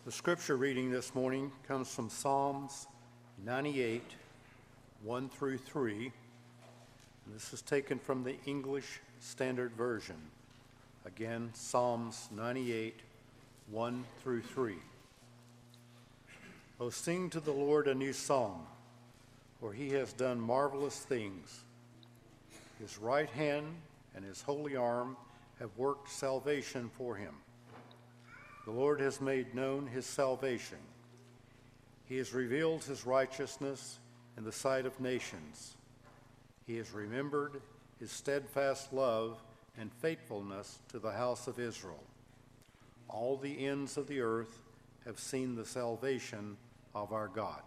The scripture reading this morning comes from Psalms 98, 1 through 3. And this is taken from the English Standard Version. Again, Psalms 98, 1 through 3. O sing to the Lord a new song, for he has done marvelous things. His right hand and his holy arm have worked salvation for him. The Lord has made known his salvation. He has revealed his righteousness in the sight of nations. He has remembered his steadfast love and faithfulness to the house of Israel. All the ends of the earth have seen the salvation of our God.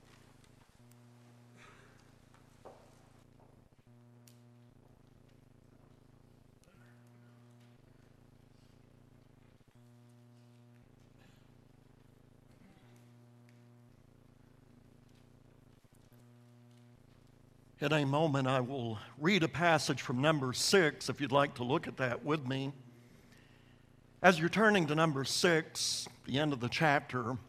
In a moment, I will read a passage from Numbers 6, if you'd like to look at that with me. As you're turning to Numbers 6, the end of the chapter,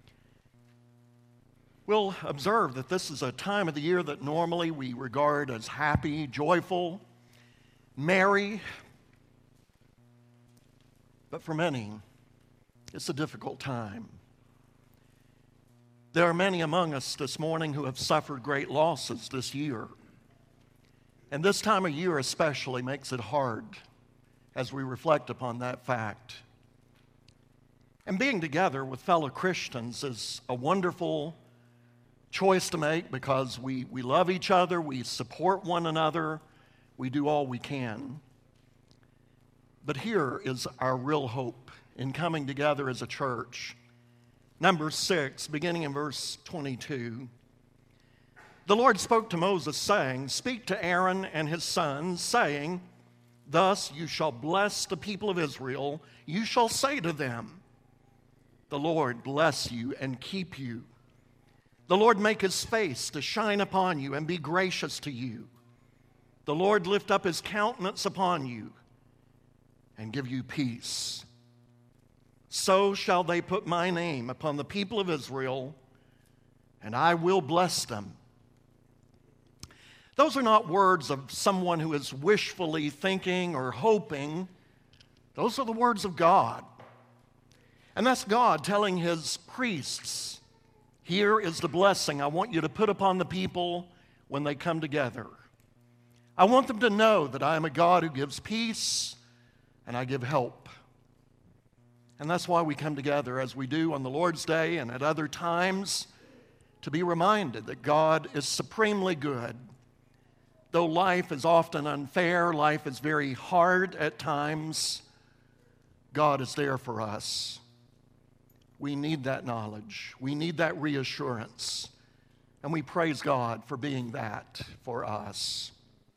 we'll observe that this is a time of the year that normally we regard as happy, joyful, merry. But for many, it's a difficult time. There are many among us this morning who have suffered great losses this year. And this time of year especially makes it hard as we reflect upon that fact. And being together with fellow Christians is a wonderful choice to make because we love each other, we support one another, we do all we can. But here is our real hope in coming together as a church. Numbers 6, beginning in verse 22. The Lord spoke to Moses, saying, Speak to Aaron and his sons, saying, Thus you shall bless the people of Israel. You shall say to them, The Lord bless you and keep you. The Lord make his face to shine upon you and be gracious to you. The Lord lift up his countenance upon you and give you peace. So shall they put my name upon the people of Israel, and I will bless them. Those are not words of someone who is wishfully thinking or hoping. Those are the words of God. And that's God telling his priests, here is the blessing I want you to put upon the people when they come together. I want them to know that I am a God who gives peace and I give help. And that's why we come together as we do on the Lord's Day and at other times to be reminded that God is supremely good. Though life is often unfair, life is very hard at times, God is there for us. We need that knowledge. We need that reassurance. And we praise God for being that for us.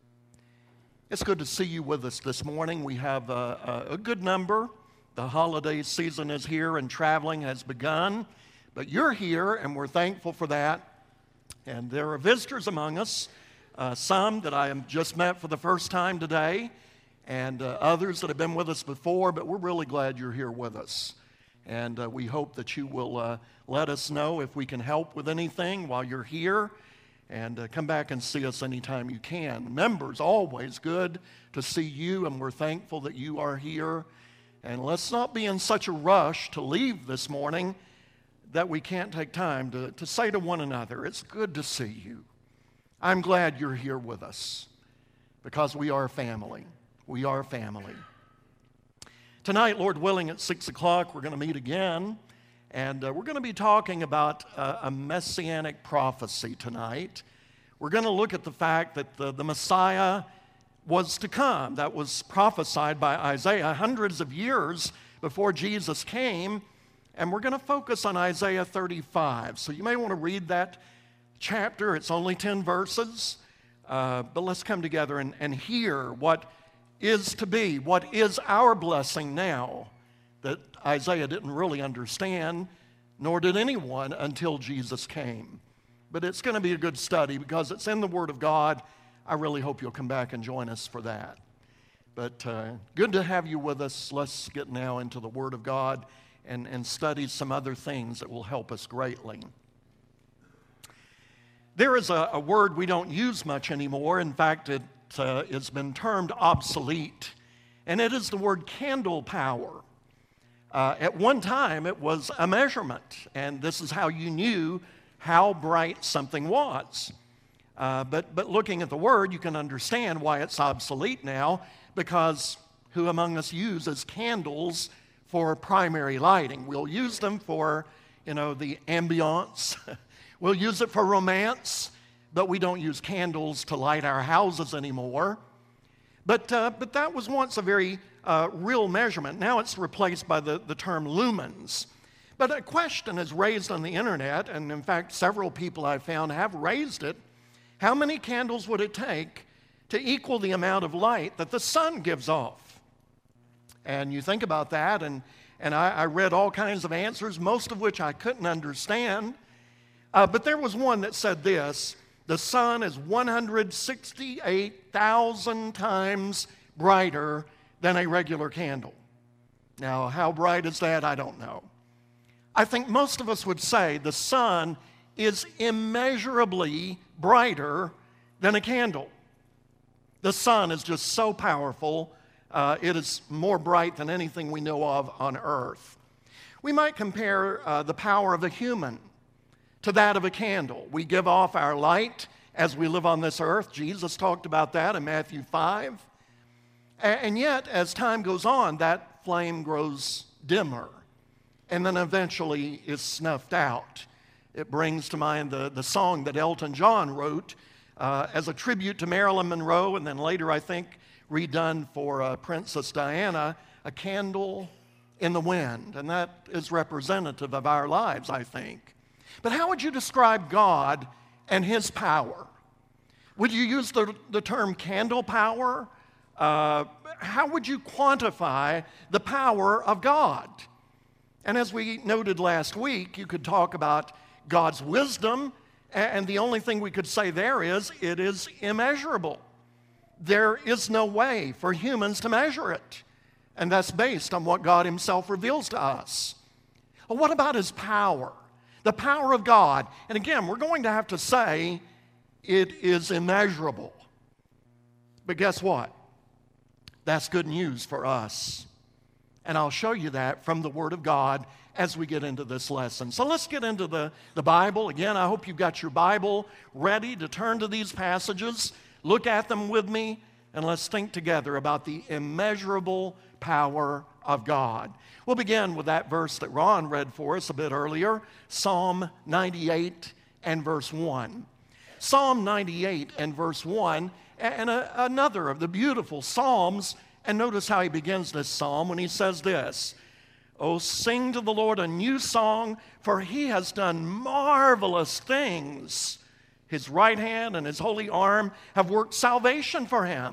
It's good to see you with us this morning. We have a good number. The holiday season is here and traveling has begun, but you're here and we're thankful for that. And there are visitors among us, some that I have just met for the first time today, and others that have been with us before, but we're really glad you're here with us. And we hope that you will let us know if we can help with anything while you're here, and come back and see us anytime you can. Members, always good to see you, and we're thankful that you are here. And let's not be in such a rush to leave this morning that we can't take time to say to one another, it's good to see you. I'm glad you're here with us because we are family. We are family. Tonight, Lord willing, at 6 o'clock, we're going to meet again. And we're going to be talking about a messianic prophecy tonight. We're going to look at the fact that the Messiah was to come. That was prophesied by Isaiah hundreds of years before Jesus came. And we're going to focus on Isaiah 35. So you may want to read that chapter. It's only 10 verses. But let's come together and hear what is to be, what is our blessing now that Isaiah didn't really understand, nor did anyone until Jesus came. But it's going to be a good study because it's in the Word of God. I really hope you'll come back and join us for that. But good to have you with us. Let's get now into the Word of God and study some other things that will help us greatly. There is a word we don't use much anymore. In fact, it's been termed obsolete, and it is the word candle power. At one time, it was a measurement, and this is how you knew how bright something was. But looking at the word, you can understand why it's obsolete now, because who among us uses candles for primary lighting? We'll use them for, the ambiance. We'll use it for romance, but we don't use candles to light our houses anymore. But that was once a very real measurement. Now it's replaced by the term lumens. But a question is raised on the internet, and in fact several people I've found have raised it. How many candles would it take to equal the amount of light that the sun gives off? And you think about that, and I read all kinds of answers, most of which I couldn't understand. But there was one that said this: the sun is 168,000 times brighter than a regular candle. Now, how bright is that? I don't know. I think most of us would say the sun is immeasurably brighter than a candle. The sun is just so powerful. It is more bright than anything we know of on earth. We might compare the power of a human to that of a candle. We give off our light as we live on this earth. Jesus talked about that in Matthew 5. And yet, as time goes on, that flame grows dimmer and then eventually is snuffed out. It brings to mind the song that Elton John wrote as a tribute to Marilyn Monroe, and then later, I think, redone for Princess Diana, A Candle in the Wind. And that is representative of our lives, I think. But how would you describe God and His power? Would you use the term candle power? How would you quantify the power of God? And as we noted last week, you could talk about God's wisdom, and the only thing we could say there is it is immeasurable. There is no way for humans to measure it, and that's based on what God Himself reveals to us. Well, what about His power? The power of God. And again, we're going to have to say it is immeasurable. But guess what? That's good news for us. And I'll show you that from the Word of God as we get into this lesson. So let's get into the Bible. Again, I hope you've got your Bible ready to turn to these passages. Look at them with me, and let's think together about the immeasurable power of God. We'll begin with that verse that Ron read for us a bit earlier, Psalm 98 and verse 1. Psalm 98 and verse 1, and another of the beautiful Psalms. And notice how he begins this psalm when he says this: "Oh, sing to the Lord a new song, for He has done marvelous things. His right hand and His holy arm have worked salvation for Him."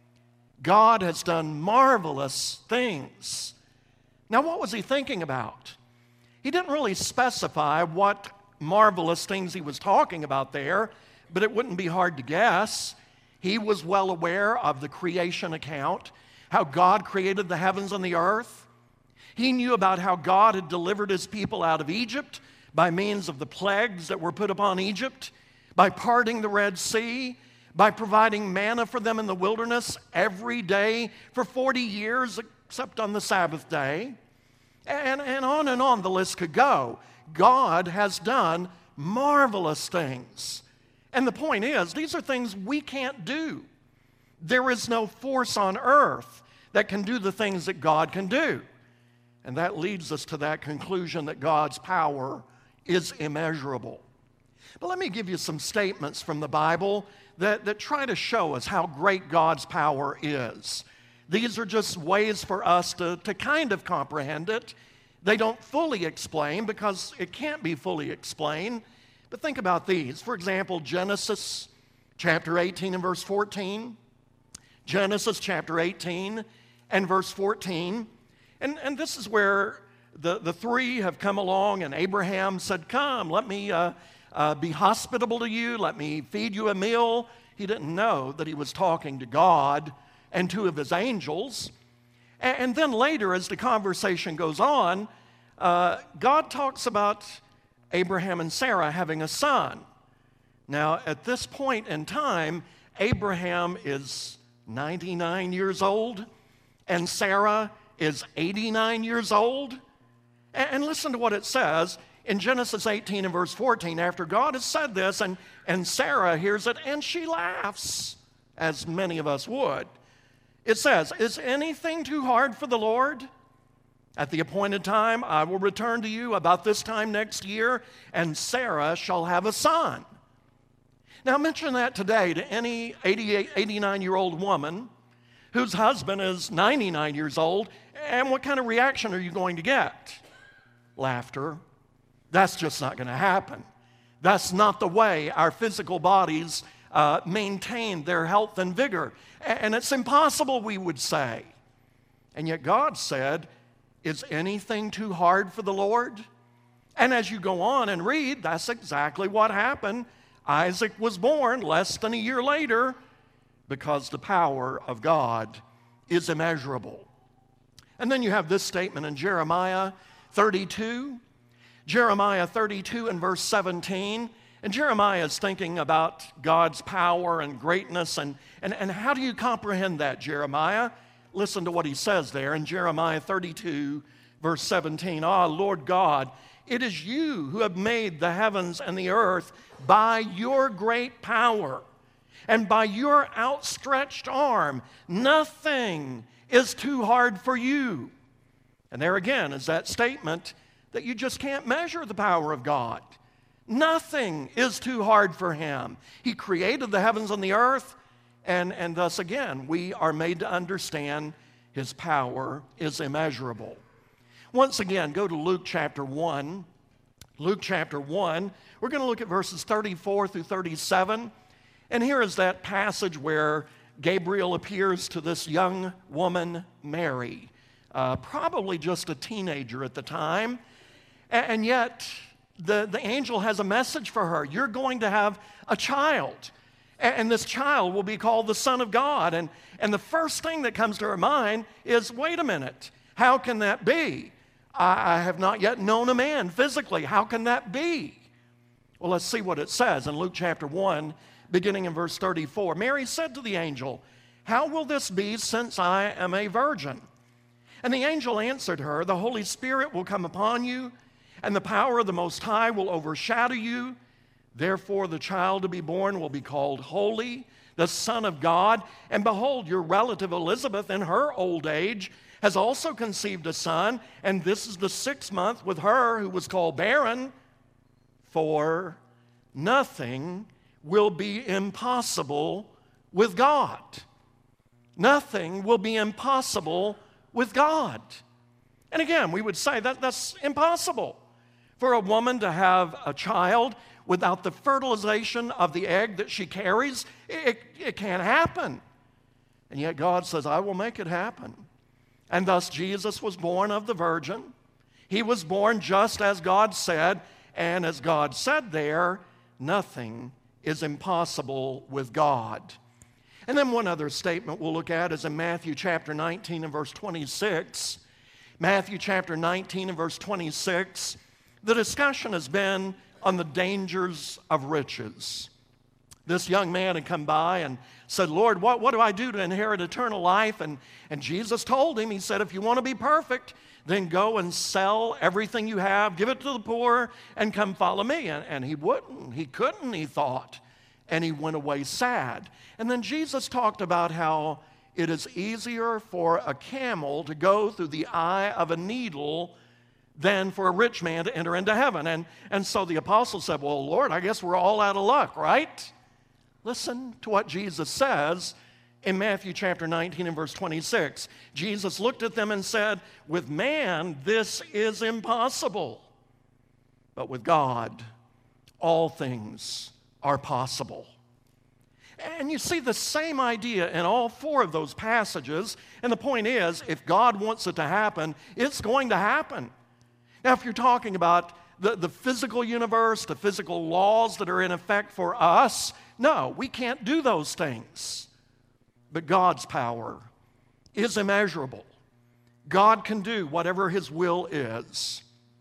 God has done marvelous things. Now, what was he thinking about? He didn't really specify what marvelous things he was talking about there, but it wouldn't be hard to guess. He was well aware of the creation account, how God created the heavens and the earth. He knew about how God had delivered His people out of Egypt by means of the plagues that were put upon Egypt, by parting the Red Sea, by providing manna for them in the wilderness every day for 40 years, except on the Sabbath day. And on the list could go. God has done marvelous things. And the point is, these are things we can't do. There is no force on earth that can do the things that God can do. And that leads us to that conclusion that God's power is immeasurable. But let me give you some statements from the Bible that try to show us how great God's power is. These are just ways for us to kind of comprehend it. They don't fully explain, because it can't be fully explained. But think about these. For example, Genesis chapter 18 and verse 14. Genesis chapter 18 and verse 14. And this is where the three have come along, and Abraham said, "Come, let me be hospitable to you. Let me feed you a meal." He didn't know that he was talking to God and two of His angels. And then later, as the conversation goes on, God talks about Abraham and Sarah having a son. Now, at this point in time, Abraham is 99 years old, and Sarah is 89 years old. And listen to what it says in Genesis 18 and verse 14. After God has said this, and Sarah hears it, and she laughs, as many of us would. It says, "Is anything too hard for the Lord? At the appointed time, I will return to you about this time next year, and Sarah shall have a son." Now, mention that today to any 88, 89-year-old woman whose husband is 99 years old, and what kind of reaction are you going to get? Laughter. That's just not going to happen. That's not the way our physical bodies maintain their health and vigor. And it's impossible, we would say. And yet God said, "Is anything too hard for the Lord?" And as you go on and read, that's exactly what happened. Isaac was born less than a year later because the power of God is immeasurable. And then you have this statement in Jeremiah 32. Jeremiah 32 and verse 17. And Jeremiah is thinking about God's power and greatness. And how do you comprehend that, Jeremiah? Listen to what he says there in Jeremiah 32, verse 17. "Ah, Lord God, it is you who have made the heavens and the earth by your great power and by your outstretched arm. Nothing is too hard for you." And there again is that statement that you just can't measure the power of God. Nothing is too hard for him. He created the heavens and the earth, and thus again, we are made to understand his power is immeasurable. Once again, go to Luke chapter 1. Luke chapter 1, we're going to look at verses 34 through 37. And here is that passage where Gabriel appears to this young woman, Mary, probably just a teenager at the time. And yet, the angel has a message for her. You're going to have a child, and this child will be called the Son of God. And the first thing that comes to her mind is, wait a minute, how can that be? I have not yet known a man physically. How can that be? Well, let's see what it says in Luke chapter 1, beginning in verse 34. Mary said to the angel, "How will this be since I am a virgin?" And the angel answered her, "The Holy Spirit will come upon you, and the power of the Most High will overshadow you. Therefore, the child to be born will be called Holy, the Son of God. And behold, your relative Elizabeth in her old age has also conceived a son, and this is the 6th month with her who was called barren. For nothing will be impossible with God." Nothing will be impossible with God. And again, we would say that that's impossible for a woman to have a child without the fertilization of the egg that she carries. It can't happen. And yet God says, "I will make it happen." And thus Jesus was born of the virgin. He was born just as God said, and as God said there, nothing is impossible with God. And then one other statement we'll look at is in Matthew chapter 19 and verse 26. Matthew chapter 19 and verse 26, the discussion has been on the dangers of riches. This young man had come by and said, "Lord, what do I do to inherit eternal life?" And Jesus told him, he said, "If you want to be perfect, then go and sell everything you have, give it to the poor, and come follow me." And he wouldn't, he couldn't, he thought. And he went away sad. And then Jesus talked about how it is easier for a camel to go through the eye of a needle than for a rich man to enter into heaven. And so the apostles said, "Well, Lord, I guess we're all out of luck, right?" Listen to what Jesus says in Matthew chapter 19 and verse 26. Jesus looked at them and said, "With man this is impossible, but with God all things are possible." And you see the same idea in all 4 of those passages. And the point is, if God wants it to happen, it's going to happen. Now, if you're talking about the physical universe, the physical laws that are in effect for us, no, we can't do those things. But God's power is immeasurable. God can do whatever his will is.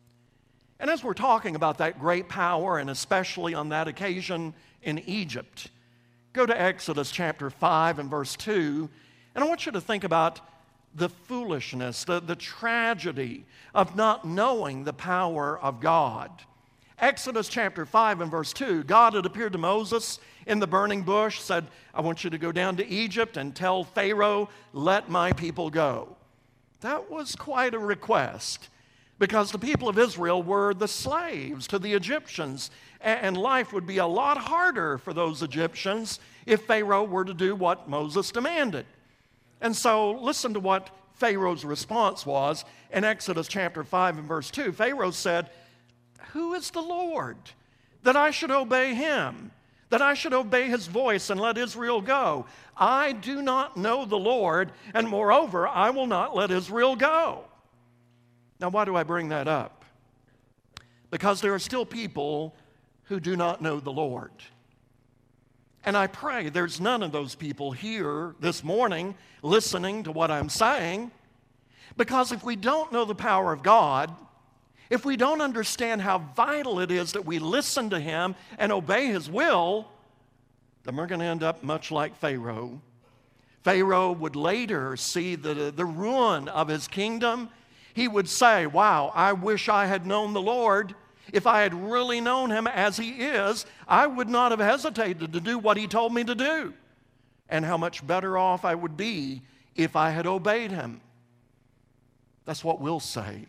And as we're talking about that great power, and especially on that occasion in Egypt, go to Exodus chapter 5 and verse 2, and I want you to think about the foolishness, the tragedy of not knowing the power of God. Exodus chapter 5 and verse 2, God had appeared to Moses in the burning bush, said, I want you to go down to Egypt and tell Pharaoh, let my people go. That was quite a request, because the people of Israel were the slaves to the Egyptians, and life would be a lot harder for those Egyptians if Pharaoh were to do what Moses demanded. And so listen to what Pharaoh's response was in Exodus chapter 5 and verse 2. Pharaoh said, who is the Lord, that I should obey him, that I should obey his voice and let Israel go? I do not know the Lord, and moreover, I will not let Israel go. Now, why do I bring that up? Because there are still people who do not know the Lord. And I pray there's none of those people here this morning listening to what I'm saying, because if we don't know the power of God, if we don't understand how vital it is that we listen to him and obey his will, then we're going to end up much like Pharaoh. Pharaoh would later see the ruin of his kingdom. He would say, wow, I wish I had known the Lord. If I had really known him as he is, I would not have hesitated to do what he told me to do. And how much better off I would be if I had obeyed him. That's what we'll say.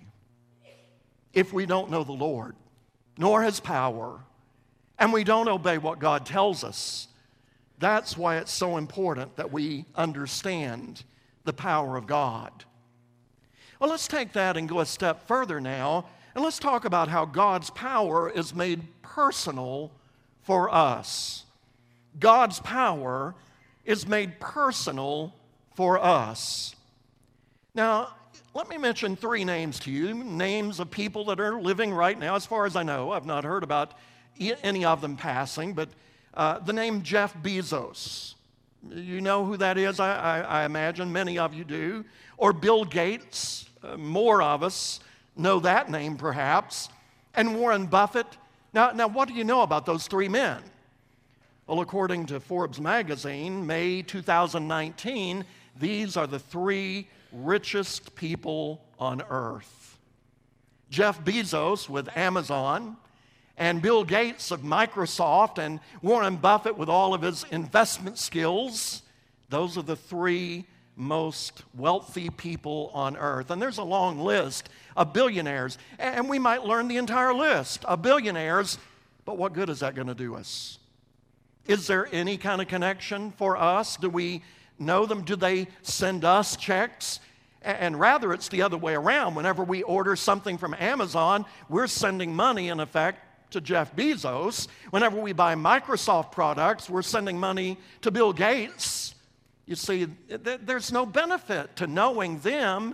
If we don't know the Lord, nor his power, and we don't obey what God tells us, that's why it's so important that we understand the power of God. Well, let's take that and go a step further now, and let's talk about how God's power is made personal for us. God's power is made personal for us. Now, let me mention 3 names to you, names of people that are living right now. As far as I know, I've not heard about any of them passing, but the name Jeff Bezos. You know who that is, I imagine many of you do. Or Bill Gates, more of us know that name perhaps. And Warren Buffett. Now, what do you know about those 3 men? Well, according to Forbes magazine, May 2019, these are the 3 richest people on earth. Jeff Bezos with Amazon, and Bill Gates of Microsoft, and Warren Buffett with all of his investment skills. Those are the 3 most wealthy people on earth. And there's a long list of billionaires, and we might learn the entire list of billionaires, but what good is that going to do us? Is there any kind of connection for us? Do we know them? Do they send us checks? And rather, it's the other way around. Whenever we order something from Amazon, we're sending money, in effect, to Jeff Bezos. Whenever we buy Microsoft products, we're sending money to Bill Gates. You see, there's no benefit to knowing them,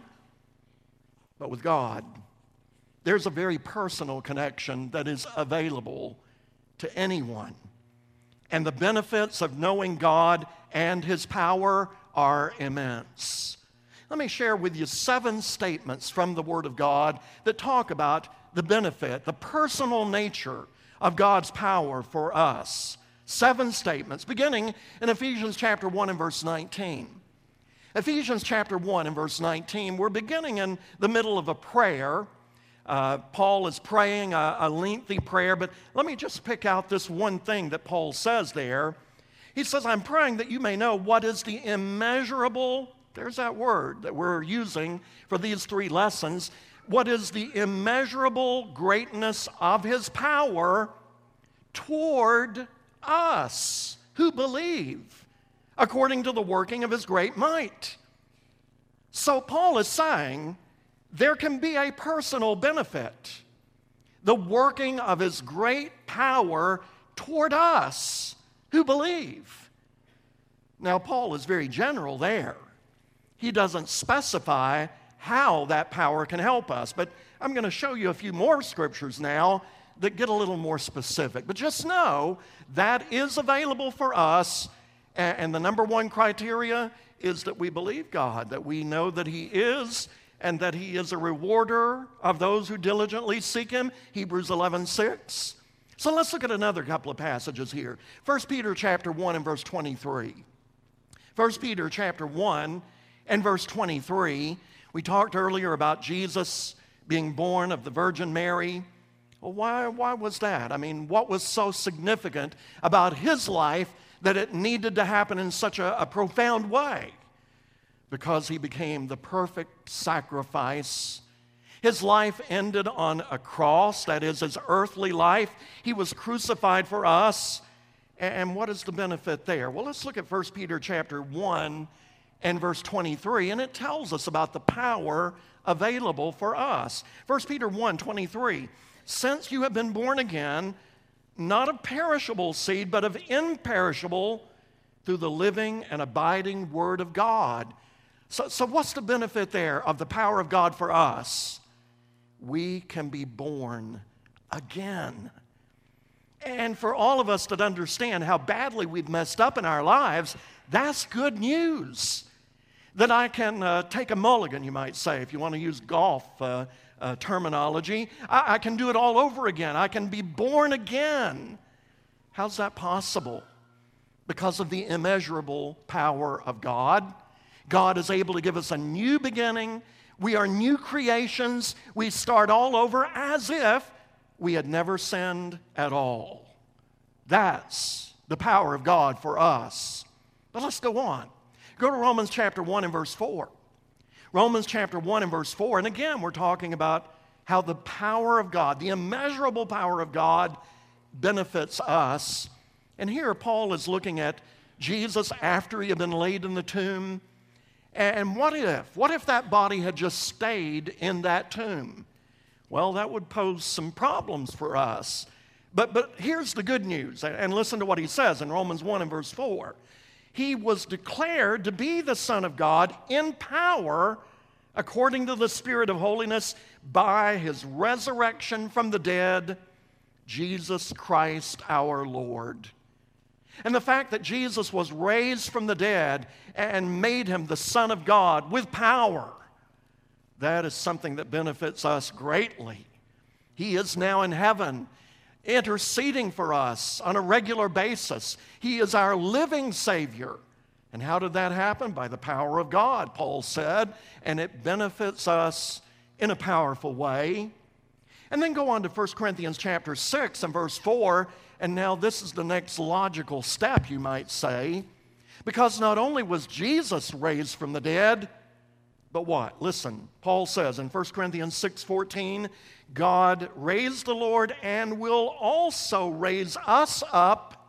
but with God, there's a very personal connection that is available to anyone. And the benefits of knowing God and his power are immense. Let me share with you 7 statements from the Word of God that talk about the benefit, the personal nature of God's power for us. 7 statements, beginning in Ephesians chapter 1 and verse 19. Ephesians chapter 1 and verse 19, we're beginning in the middle of a prayer. Paul is praying a lengthy prayer, but let me just pick out this one thing that Paul says there. He says, I'm praying that you may know what is the immeasurable, there's that word that we're using for these 3 lessons, what is the immeasurable greatness of his power toward us who believe, according to the working of his great might. So Paul is saying there can be a personal benefit, the working of his great power toward us who believe. Now, Paul is very general there. He doesn't specify how that power can help us, but I'm going to show you a few more scriptures now that get a little more specific. But just know that is available for us, and the number 1 criteria is that we believe God, that we know that he is, and that he is a rewarder of those who diligently seek him, Hebrews 11:6. So let's look at another couple of passages here. 1 Peter chapter 1 and verse 23. 1 Peter chapter 1 and verse 23. We talked earlier about Jesus being born of the Virgin Mary. Well, why was that? I mean, what was so significant about his life that it needed to happen in such a profound way? Because he became the perfect sacrifice. His life ended on a cross, that is, his earthly life. He was crucified for us. And what is the benefit there? Well, let's look at 1 Peter chapter 1 and verse 23, and it tells us about the power available for us. 1 Peter 1:23, since you have been born again, not of perishable seed, but of imperishable, through the living and abiding Word of God. So what's the benefit there of the power of God for us? We can be born again. And for all of us that understand how badly we've messed up in our lives, that's good news. That I can take a mulligan, you might say, if you want to use golf terminology. I can do it all over again. I can be born again. How's that possible? Because of the immeasurable power of God. God is able to give us a new beginning. We are new creations. We start all over as if we had never sinned at all. That's the power of God for us. But let's go on. Go to Romans chapter 1 and verse 4. Romans chapter 1 and verse 4. And again, we're talking about how the power of God, the immeasurable power of God, benefits us. And here Paul is looking at Jesus after he had been laid in the tomb. And what if that body had just stayed in that tomb? Well, that would pose some problems for us. But here's the good news, and listen to what he says in Romans 1 and verse 4. He was declared to be the Son of God in power according to the Spirit of holiness by his resurrection from the dead, Jesus Christ our Lord. And the fact that Jesus was raised from the dead and made him the Son of God with power, that is something that benefits us greatly. He is now in heaven, interceding for us on a regular basis. He is our living Savior. And how did that happen? By the power of God, Paul said, and it benefits us in a powerful way. And then go on to 1 Corinthians chapter 6 and verse 4, and now this is the next logical step, you might say, because not only was Jesus raised from the dead, but what? Listen, Paul says in 1 Corinthians 6:14, God raised the Lord and will also raise us up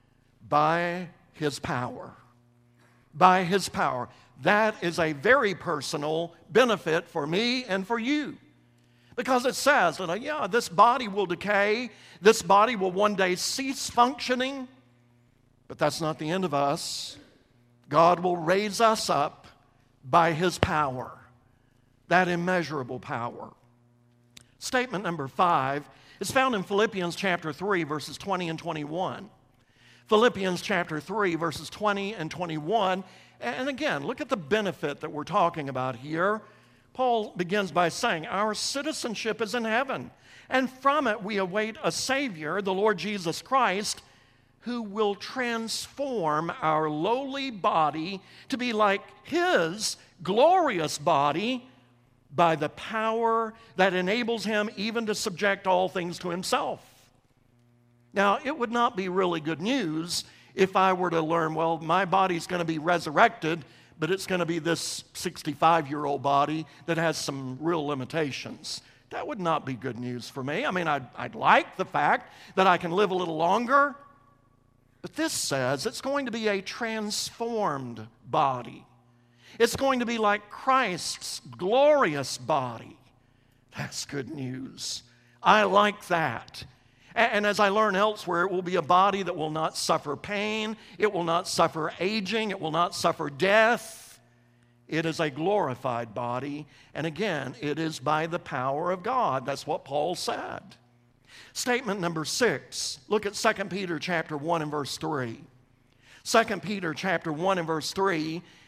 by his power. By his power. That is a very personal benefit for me and for you. Because it says that, this body will decay, this body will one day cease functioning, but that's not the end of us. God will raise us up by his power, that immeasurable power. Statement number 5 is found in Philippians chapter 3, verses 20 and 21. Philippians chapter 3, verses 20 and 21. And again, look at the benefit that we're talking about here. Paul begins by saying, our citizenship is in heaven, and from it we await a Savior, the Lord Jesus Christ, who will transform our lowly body to be like his glorious body by the power that enables him even to subject all things to himself. Now, it would not be really good news if I were to learn, well, my body's going to be resurrected, but it's going to be this 65-year-old body that has some real limitations. That would not be good news for me. I mean, I'd like the fact that I can live a little longer, but this says it's going to be a transformed body. It's going to be like Christ's glorious body. That's good news. I like that. And as I learn elsewhere, it will be a body that will not suffer pain. It will not suffer aging. It will not suffer death. It is a glorified body. And again, it is by the power of God. That's what Paul said. Statement number 6. Look at 2 Peter chapter 1 and verse 3. 2 Peter chapter 1 and verse 3.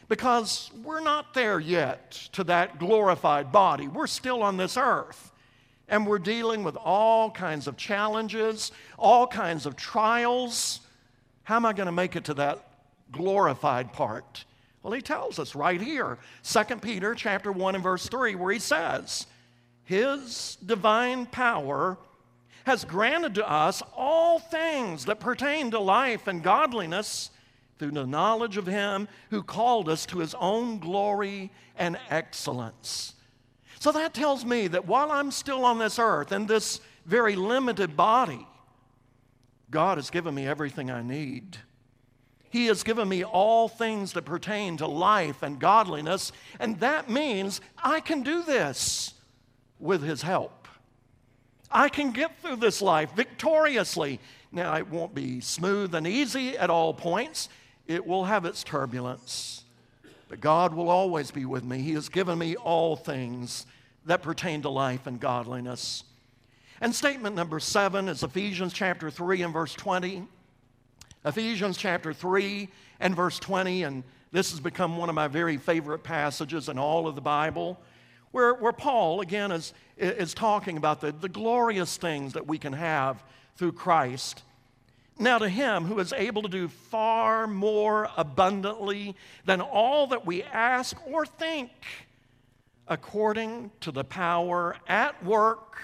because we're not there yet to that glorified body. We're still on this earth, and we're dealing with all kinds of challenges, all kinds of trials. How am I going to make it to that glorified part? Well, he tells us right here, 2 Peter chapter 1 and verse 3, where he says, His divine power has granted to us all things that pertain to life and godliness through the knowledge of Him who called us to His own glory and excellence. So that tells me that while I'm still on this earth in this very limited body, God has given me everything I need. He has given me all things that pertain to life and godliness, and that means I can do this with His help. I can get through this life victoriously. Now, it won't be smooth and easy at all points. It will have its turbulence. But God will always be with me. He has given me all things that pertain to life and godliness. And statement number 7 is Ephesians chapter 3 and verse 20. Ephesians chapter 3 and verse 20, and this has become one of my very favorite passages in all of the Bible, where Paul, again, is talking about the glorious things that we can have through Christ. Now to Him who is able to do far more abundantly than all that we ask or think, according to the power at work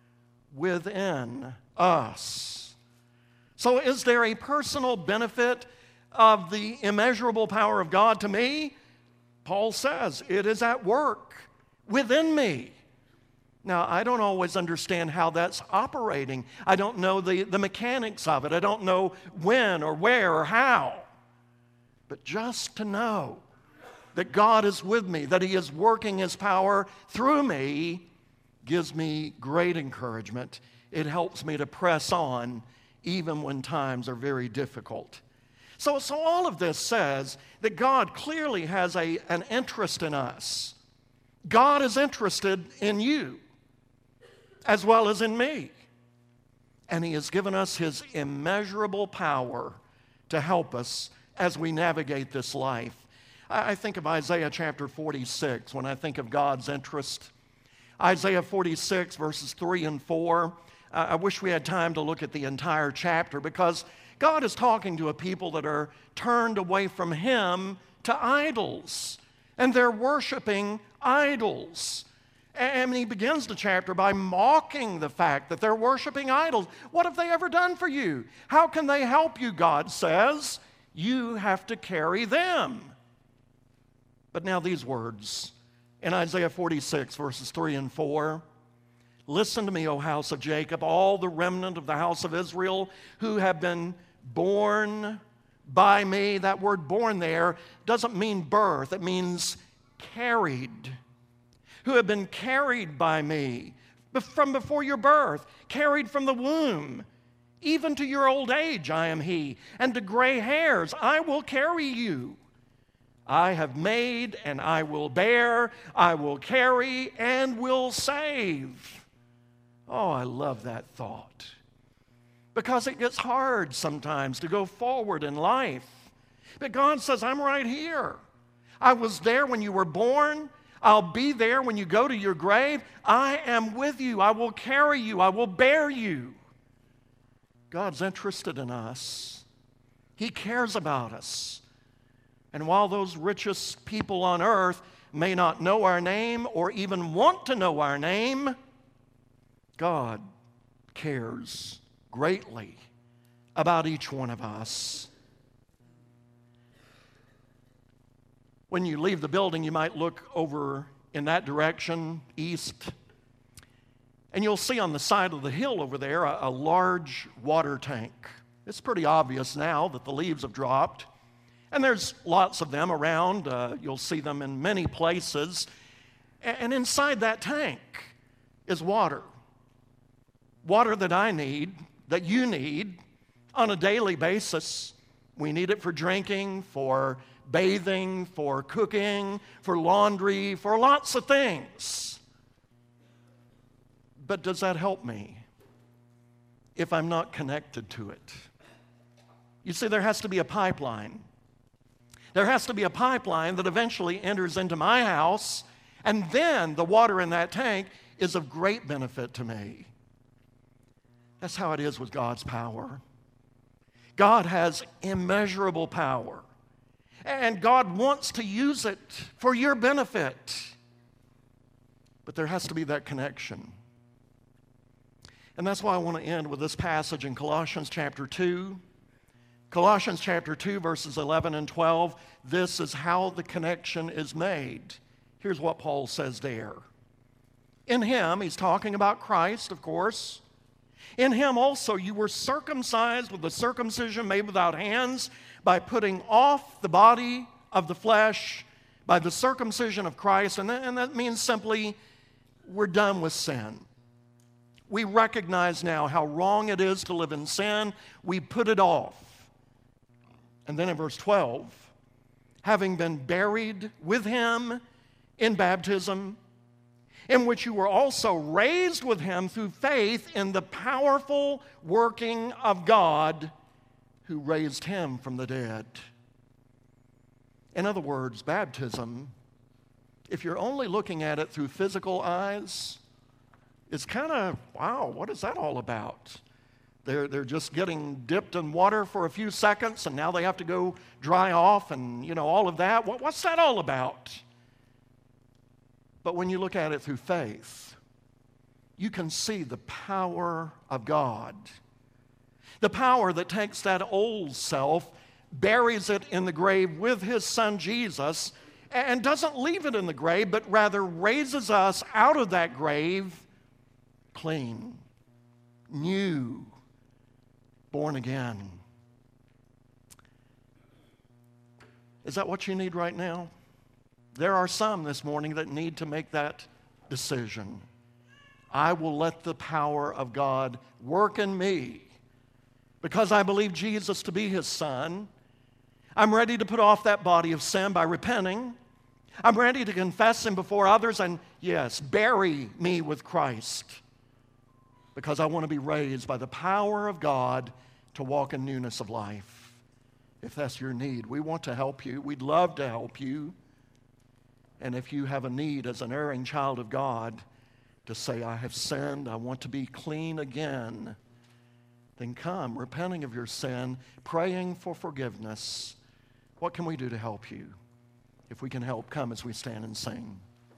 within us. So is there a personal benefit of the immeasurable power of God to me? Paul says it is at work within me. Now, I don't always understand how that's operating. I don't know the mechanics of it. I don't know when or where or how. But just to know that God is with me, that He is working His power through me, gives me great encouragement. It helps me to press on even when times are very difficult. So all of this says that God clearly has an interest in us. God is interested in you as well as in me. And He has given us His immeasurable power to help us as we navigate this life. I think of Isaiah chapter 46 when I think of God's interest. Isaiah 46 verses 3 and 4. I wish we had time to look at the entire chapter, because God is talking to a people that are turned away from Him to idols, and they're worshiping idols. And He begins the chapter by mocking the fact that they're worshiping idols. What have they ever done for you? How can they help you? God says, you have to carry them. But now these words in Isaiah 46 verses 3 and 4. Listen to me, O house of Jacob, all the remnant of the house of Israel who have been born by me. That word born there doesn't mean birth. It means carried. Who have been carried by me from before your birth, carried from the womb. Even to your old age I am He, and to gray hairs I will carry you. I have made and I will bear, I will carry and will save. Oh, I love that thought. Because it gets hard sometimes to go forward in life. But God says, I'm right here. I was there when you were born. I'll be there when you go to your grave. I am with you. I will carry you. I will bear you. God's interested in us. He cares about us. And while those richest people on earth may not know our name or even want to know our name, God cares greatly about each one of us. When you leave the building, you might look over in that direction, east, and you'll see on the side of the hill over there a large water tank. It's pretty obvious now that the leaves have dropped, and there's lots of them around. You'll see them in many places. And inside that tank is water. Water that I need, that you need on a daily basis. We need it for drinking, for bathing, for cooking, for laundry, for lots of things. But does that help me if I'm not connected to it? You see, there has to be a pipeline. There has to be a pipeline that eventually enters into my house, and then the water in that tank is of great benefit to me. That's how it is with God's power. God has immeasurable power, and God wants to use it for your benefit. But there has to be that connection. And that's why I want to end with this passage in Colossians chapter 2. Colossians chapter 2, verses 11 and 12. This is how the connection is made. Here's what Paul says there. In him, he's talking about Christ, of course. In him also you were circumcised with the circumcision made without hands, by putting off the body of the flesh by the circumcision of Christ. And that means simply, we're done with sin. We recognize now how wrong it is to live in sin. We put it off. And then in verse 12, having been buried with him in baptism, in which you were also raised with him through faith in the powerful working of God who raised him from the dead. In other words, baptism, if you're only looking at it through physical eyes, it's kind of, wow, what is that all about? They're just getting dipped in water for a few seconds, and now they have to go dry off and, all of that. What's that all about? But when you look at it through faith, you can see the power of God. The power that takes that old self, buries it in the grave with his son Jesus, and doesn't leave it in the grave, but rather raises us out of that grave clean, new, born again. Is that what you need right now? There are some this morning that need to make that decision. I will let the power of God work in me because I believe Jesus to be his son. I'm ready to put off that body of sin by repenting. I'm ready to confess him before others and, yes, bury me with Christ because I want to be raised by the power of God to walk in newness of life. If that's your need, we want to help you. We'd love to help you. And if you have a need as an erring child of God to say, I have sinned, I want to be clean again, then come, repenting of your sin, praying for forgiveness. What can we do to help you? If we can help, come as we stand and sing.